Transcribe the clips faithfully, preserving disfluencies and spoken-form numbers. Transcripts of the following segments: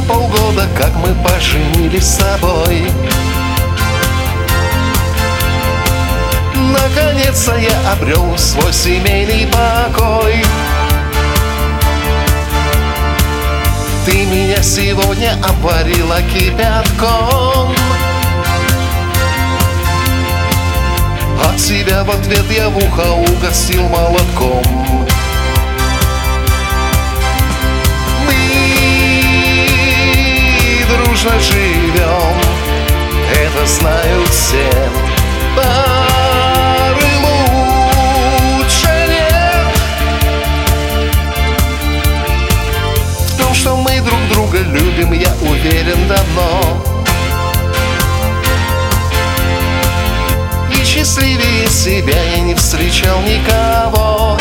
полгода, как мы поженились с тобой. Наконец-то я обрел свой семейный покой. Ты меня сегодня обварила кипятком. От себя в ответ я в ухо угостил молотком. Мы дружно живем, это знают все. Пары лучше нет. В том, что мы друг друга любим, я уверен давно. И счастливее себя я не встречал никого.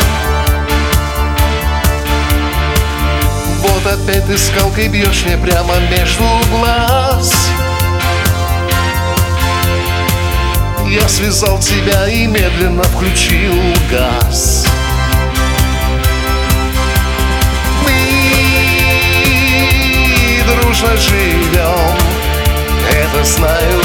Вот опять ты скалкой бьешь мне прямо между глаз. Я связал тебя и медленно включил газ. Мы дружно живем, это знают